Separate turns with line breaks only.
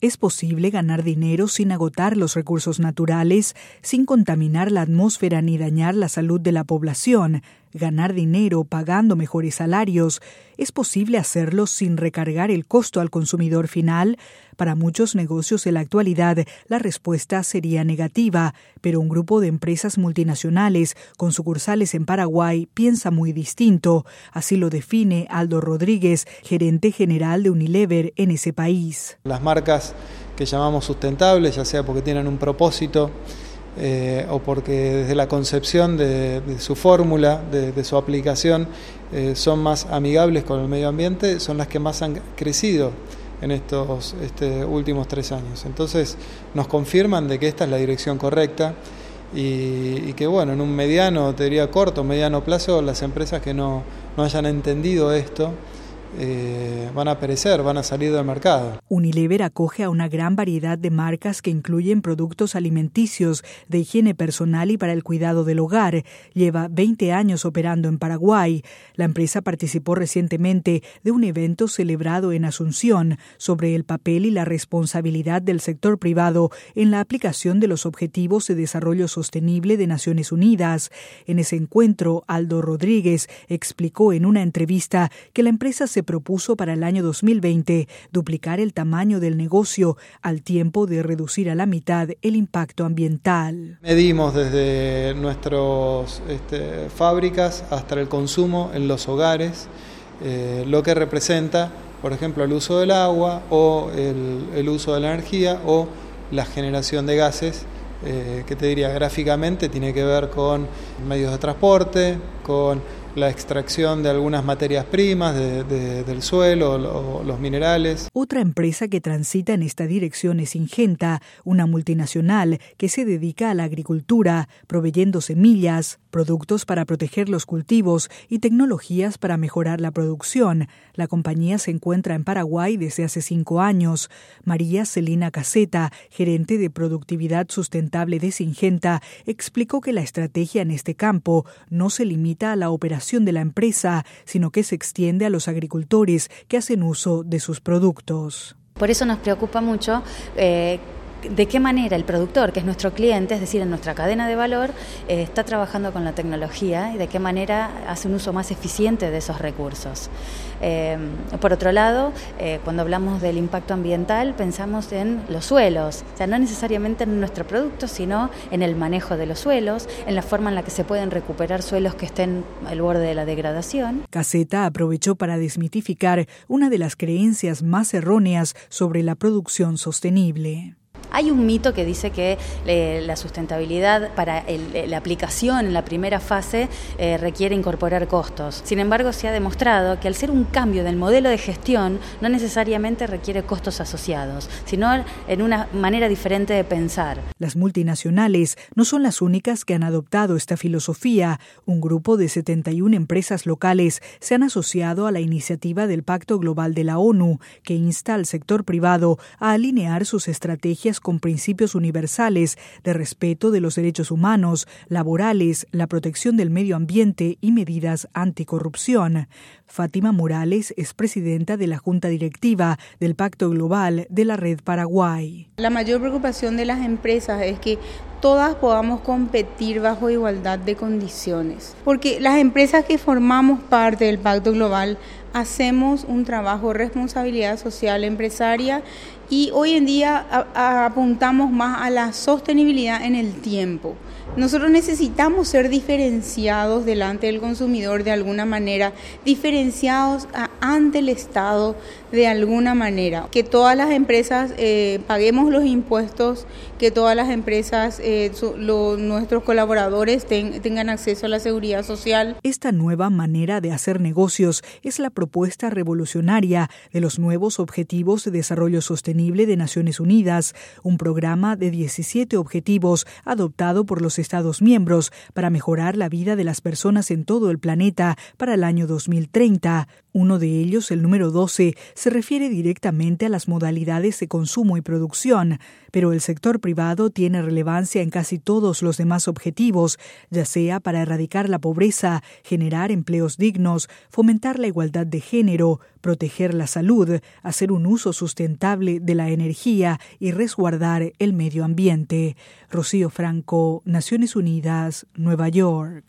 Es posible ganar dinero sin agotar los recursos naturales, sin contaminar la atmósfera ni dañar la salud de la población. Ganar dinero pagando mejores salarios. ¿Es posible hacerlo sin recargar el costo al consumidor final? Para muchos negocios en la actualidad, la respuesta sería negativa, pero un grupo de empresas multinacionales con sucursales en Paraguay piensa muy distinto. Así lo define Aldo Rodríguez, gerente general de Unilever en ese país.
Las marcas que llamamos sustentables, ya sea porque tienen un propósito, o porque desde la concepción de su fórmula, de su aplicación, son más amigables con el medio ambiente, son las que más han crecido en estos últimos 3 años. Entonces nos confirman de que esta es la dirección correcta y que bueno, en un mediano, te diría corto, mediano plazo, las empresas que no hayan entendido esto van a perecer, van a salir del mercado.
Unilever acoge a una gran variedad de marcas que incluyen productos alimenticios, de higiene personal y para el cuidado del hogar. Lleva 20 años operando en Paraguay. La empresa participó recientemente de un evento celebrado en Asunción sobre el papel y la responsabilidad del sector privado en la aplicación de los Objetivos de Desarrollo Sostenible de Naciones Unidas. En ese encuentro, Aldo Rodríguez explicó en una entrevista que la empresa se propuso para el año 2020 duplicar el tamaño del negocio al tiempo de reducir a la mitad el impacto ambiental.
Medimos desde nuestras fábricas hasta el consumo en los hogares, lo que representa, por ejemplo, el uso del agua o el uso de la energía o la generación de gases, que te diría gráficamente tiene que ver con medios de transporte, con la extracción de algunas materias primas del suelo o los minerales.
Otra empresa que transita en esta dirección es Syngenta, una multinacional que se dedica a la agricultura, proveyendo semillas, productos para proteger los cultivos y tecnologías para mejorar la producción. La compañía se encuentra en Paraguay desde hace 5 años. María Celina Caseta, gerente de productividad sustentable de Syngenta, explicó que la estrategia en este campo no se limita a la operación de la empresa, sino que se extiende a los agricultores que hacen uso de sus productos.
Por eso nos preocupa mucho de qué manera el productor, que es nuestro cliente, es decir, en nuestra cadena de valor, está trabajando con la tecnología y de qué manera hace un uso más eficiente de esos recursos. Por otro lado, cuando hablamos del impacto ambiental, pensamos en los suelos, o sea, no necesariamente en nuestro producto, sino en el manejo de los suelos, en la forma en la que se pueden recuperar suelos que estén al borde de la degradación.
Caseta aprovechó para desmitificar una de las creencias más erróneas sobre la producción sostenible.
Hay un mito que dice que la sustentabilidad para la aplicación en la primera fase requiere incorporar costos. Sin embargo, se ha demostrado que al ser un cambio del modelo de gestión no necesariamente requiere costos asociados, sino en una manera diferente de pensar.
Las multinacionales no son las únicas que han adoptado esta filosofía. Un grupo de 71 empresas locales se han asociado a la iniciativa del Pacto Global de la ONU, que insta al sector privado a alinear sus estrategias con principios universales de respeto de los derechos humanos, laborales, la protección del medio ambiente y medidas anticorrupción. Fátima Morales es presidenta de la Junta Directiva del Pacto Global de la Red Paraguay.
La mayor preocupación de las empresas es que todas podamos competir bajo igualdad de condiciones, porque las empresas que formamos parte del Pacto Global hacemos un trabajo de responsabilidad social empresaria y hoy en día apuntamos más a la sostenibilidad en el tiempo. Nosotros necesitamos ser diferenciados delante del consumidor de alguna manera, diferenciados ante el Estado de alguna manera. Que todas las empresas paguemos los impuestos, que todas las empresas, nuestros colaboradores tengan acceso a la seguridad social.
Esta nueva manera de hacer negocios es la propuesta revolucionaria de los nuevos Objetivos de Desarrollo Sostenible de Naciones Unidas, un programa de 17 objetivos adoptado por los los Estados miembros para mejorar la vida de las personas en todo el planeta para el año 2030. Uno de ellos, el número 12, se refiere directamente a las modalidades de consumo y producción, pero el sector privado tiene relevancia en casi todos los demás objetivos, ya sea para erradicar la pobreza, generar empleos dignos, fomentar la igualdad de género, proteger la salud, hacer un uso sustentable de la energía y resguardar el medio ambiente. Rocío Franco, Naciones Unidas, Nueva York.